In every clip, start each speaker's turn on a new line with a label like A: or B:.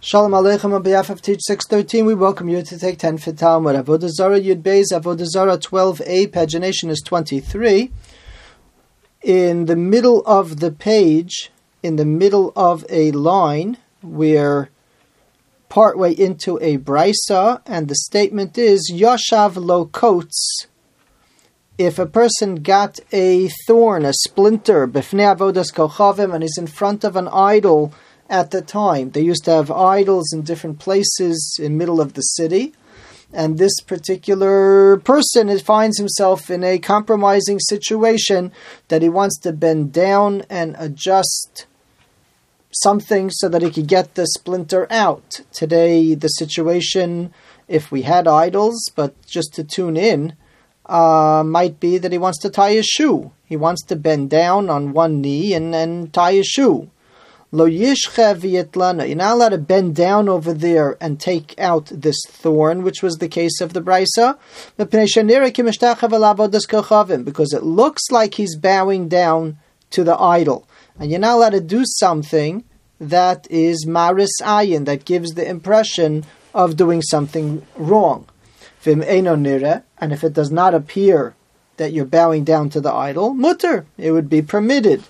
A: Shalom Aleichem. On behalf of Teach 613, we welcome you to take 10 for Talmud. Avodah Zarah Yud Beis, Avodah Zarah 12a, pagination is 23. In the middle of the page, in the middle of a line, we're partway into a brisa, and the statement is, Yoshav lo kotes. If a person got a thorn, a splinter, b'fnei avodas kochavim, and is in front of an idol at the time. They used to have idols in different places in the middle of the city. And this particular person finds himself in a compromising situation that he wants to bend down and adjust something so that he could get the splinter out. Today, the situation, if we had idols, but just to tune in, might be that he wants to tie his shoe. He wants to bend down on one knee and tie his shoe. Lo yishcha v'yitlana. You're not allowed to bend down over there and take out this thorn, which was the case of the brisa, because it looks like he's bowing down to the idol, and you're not allowed to do something that is maris ayin, that gives the impression of doing something wrong. And if it does not appear that you're bowing down to the idol, mutter, it would be permitted.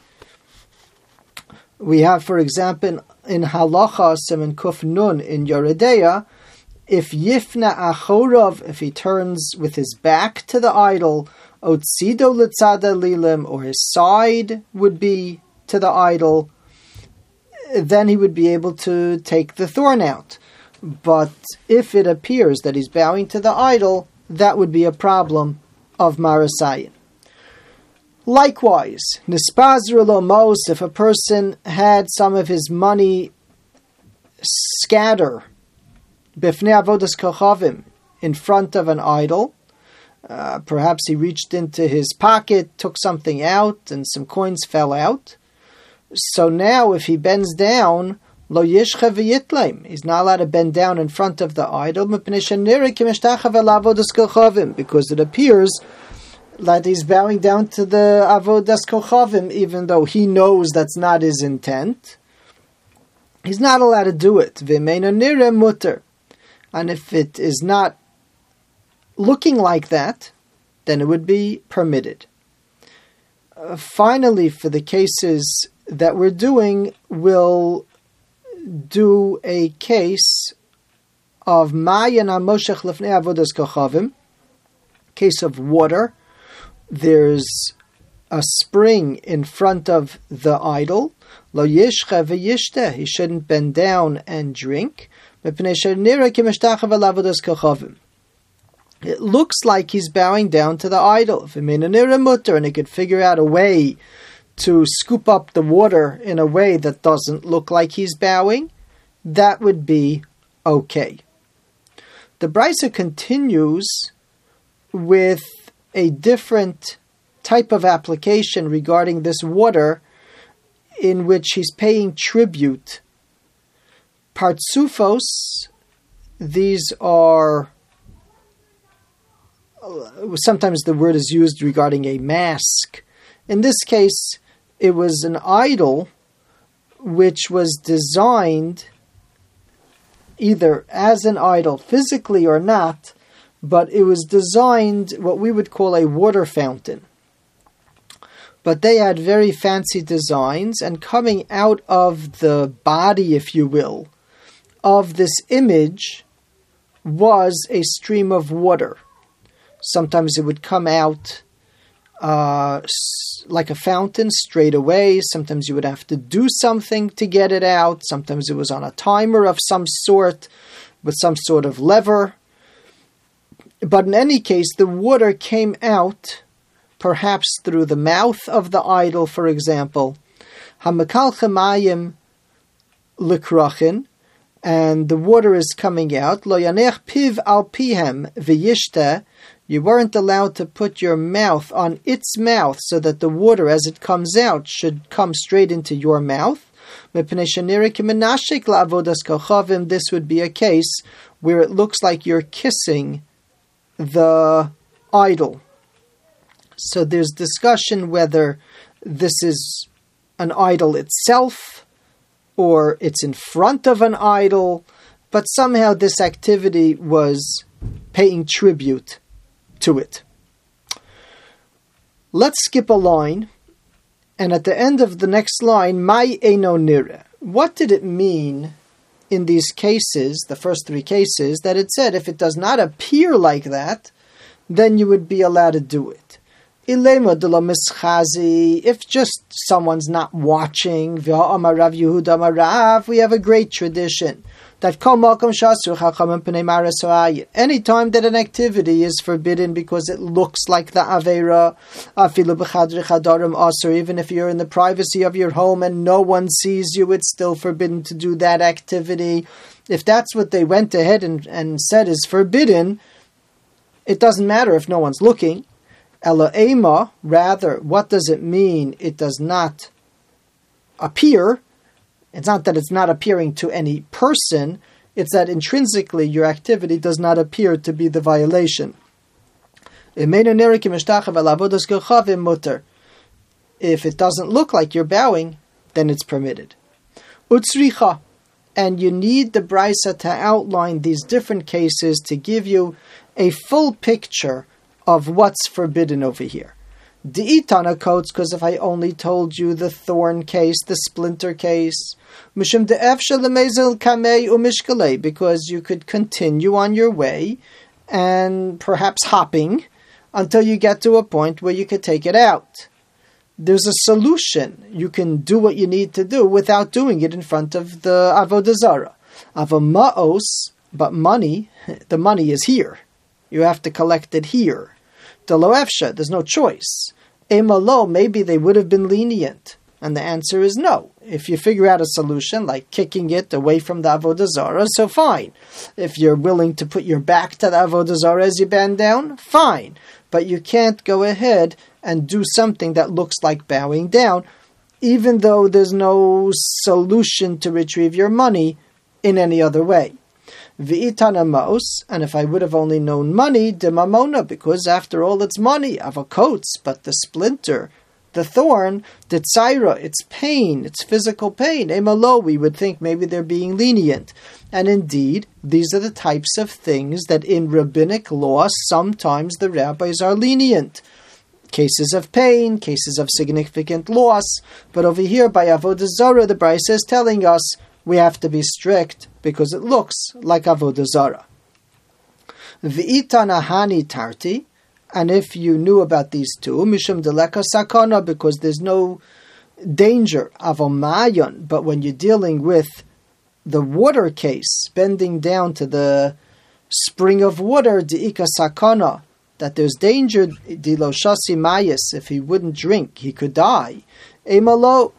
A: We have, for example, in Halacha Siman Kuf Nun in Yoredeya, if Yifna Achorov, if he turns with his back to the idol, Otzido Litzada Lilim, or his side would be to the idol, then he would be able to take the thorn out. But if it appears that he's bowing to the idol, that would be a problem of Marasayin. Likewise, nispazru lo mos, if a person had some of his money scatter b'fnei avodas kochavim, in front of an idol, perhaps he reached into his pocket, took something out, and some coins fell out. So now, if he bends down, lo yishcha v'yitleim, he's not allowed to bend down in front of the idol, because it appears that he's bowing down to the avodas kochavim, even though he knows that's not his intent. He's not allowed to do it. V'meino nireh mutter. And if it is not looking like that, then it would be permitted. Finally, for the cases that we're doing, we'll do a case of mayan hamoshech lefnei avodas kochavim, case of water. There's a spring in front of the idol. Lo yishcha v'yishteh. He shouldn't bend down and drink. It looks like he's bowing down to the idol. And he could figure out a way to scoop up the water in a way that doesn't look like he's bowing. That would be okay. The brisa continues with a different type of application regarding this water, in which he's paying tribute. Partsufos, these are, sometimes the word is used regarding a mask. In this case, it was an idol which was designed either as an idol physically or not, but it was designed what we would call a water fountain. But they had very fancy designs, and coming out of the body, if you will, of this image was a stream of water. Sometimes it would come out like a fountain straight away. Sometimes you would have to do something to get it out. Sometimes it was on a timer of some sort, with some sort of lever. But in any case, the water came out, perhaps through the mouth of the idol, for example. Hamakal chemayim likrachin, and the water is coming out. Lo yanech piv al pihem v'yishte. You weren't allowed to put your mouth on its mouth so that the water, as it comes out, should come straight into your mouth. This would be a case where it looks like you're kissing the idol. So there's discussion whether this is an idol itself, or it's in front of an idol, but somehow this activity was paying tribute to it. Let's skip a line, and at the end of the next line, Mai Eino Nire. What did it mean in these cases, the first three cases, that it said if it does not appear like that, then you would be allowed to do it? If just someone's not watching, we have a great tradition that any time that an activity is forbidden because it looks like the Aveira, even if you're in the privacy of your home and no one sees you, it's still forbidden to do that activity. If that's what they went ahead and said is forbidden, it doesn't matter if no one's looking. Ela rather, what does it mean? It does not appear. It's not that it's not appearing to any person, it's that intrinsically your activity does not appear to be the violation. If it doesn't look like you're bowing, then it's permitted. Utsricha, and you need the Brisa to outline these different cases to give you a full picture of what's forbidden over here. Di'itana coats, because if I only told you the thorn case, the splinter case, because you could continue on your way and perhaps hopping until you get to a point where you could take it out. There's a solution. You can do what you need to do without doing it in front of the Avodah Zarah. Avama'os, but money, the money is here. You have to collect it here. Deloefsha, there's no choice. Emalo, maybe they would have been lenient. And the answer is no. If you figure out a solution, like kicking it away from the Avodah Zarah, so fine. If you're willing to put your back to the Avodah Zarah as you bend down, fine. But you can't go ahead and do something that looks like bowing down, even though there's no solution to retrieve your money in any other way. V'itana maos, and if I would have only known money, de mamona, because after all it's money, avocotes, but the splinter, the thorn, the tzaira, it's pain, it's physical pain. Emalo, we would think maybe they're being lenient. And indeed, these are the types of things that in rabbinic law, sometimes the rabbis are lenient. Cases of pain, cases of significant loss. But over here by Avodah Zarah, the Brisa is telling us we have to be strict because it looks like Avodah Zarah. V'itana hani tarti, and if you knew about these two, mishum deleka sakana, because there's no danger, avomayon, but when you're dealing with the water case, bending down to the spring of water, deika sakana, that there's danger, dilo shasi mayas, if he wouldn't drink, he could die. Emalo,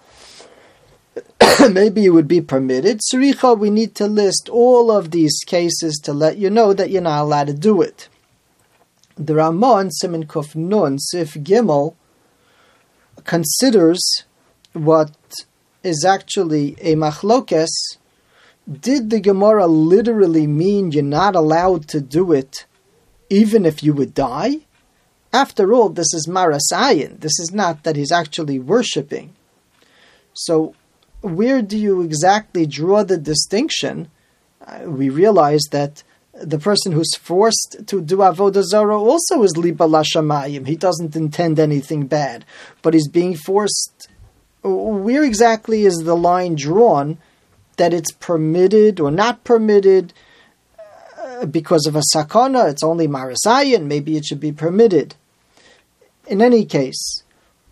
A: maybe it would be permitted. Sricha, we need to list all of these cases to let you know that you're not allowed to do it. The Ramah, Siman Kuf Nun, Sif Gimel, considers what is actually a machlokes. Did the Gemara literally mean you're not allowed to do it even if you would die? After all, this is Marasayan. This is not that he's actually worshipping. So, where do you exactly draw the distinction? We realize that the person who's forced to do Avodah Zarah also is Liba Lashamayim. He doesn't intend anything bad, but he's being forced. Where exactly is the line drawn that it's permitted or not permitted because of a sakana? It's only Marasayan. Maybe it should be permitted. In any case,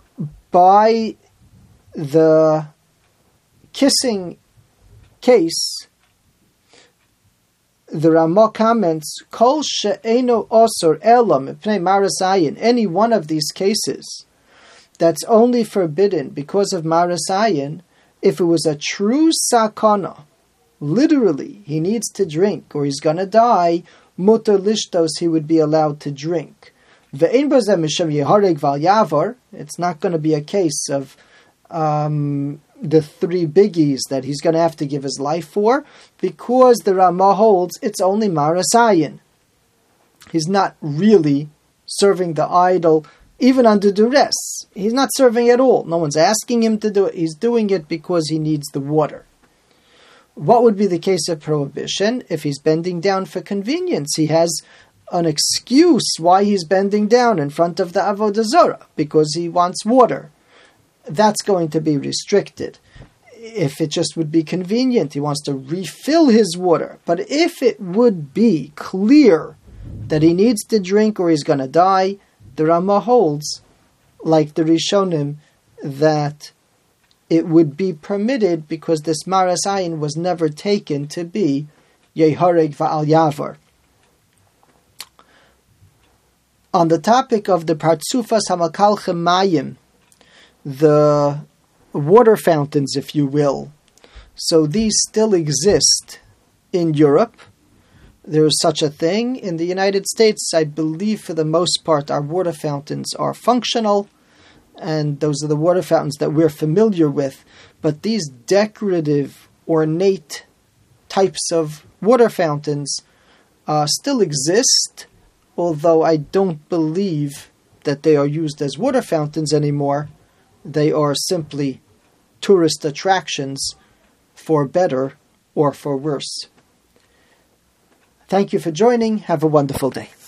A: by the kissing case, the Ramah comments, Kol she'eno osor elam mipnei marasayin, any one of these cases that's only forbidden because of marasayin, if it was a true sakana, literally, he needs to drink or he's going to die, mutar lishtos, he would be allowed to drink. Ve'en b'zeh mishem yehareg val yavar, it's not going to be a case of the three biggies that he's going to have to give his life for, because the Ramah holds it's only Marasayan. He's not really serving the idol, even under duress. He's not serving at all. No one's asking him to do it. He's doing it because he needs the water. What would be the case of prohibition? If he's bending down for convenience, he has an excuse why he's bending down in front of the Avodah Zarah, because he wants water. That's going to be restricted. If it just would be convenient, he wants to refill his water. But if it would be clear that he needs to drink or he's going to die, the Rama holds, like the Rishonim, that it would be permitted because this Maras Ayin was never taken to be Yehareg Va'al Yavar. On the topic of the Partsufas Hamakalchem Mayim, the water fountains, if you will, so these still exist in Europe. There is such a thing. In the United States, I believe for the most part our water fountains are functional, and those are the water fountains that we're familiar with. But these decorative, ornate types of water fountains still exist, although I don't believe that they are used as water fountains anymore. They are simply tourist attractions, for better or for worse. Thank you for joining. Have a wonderful day.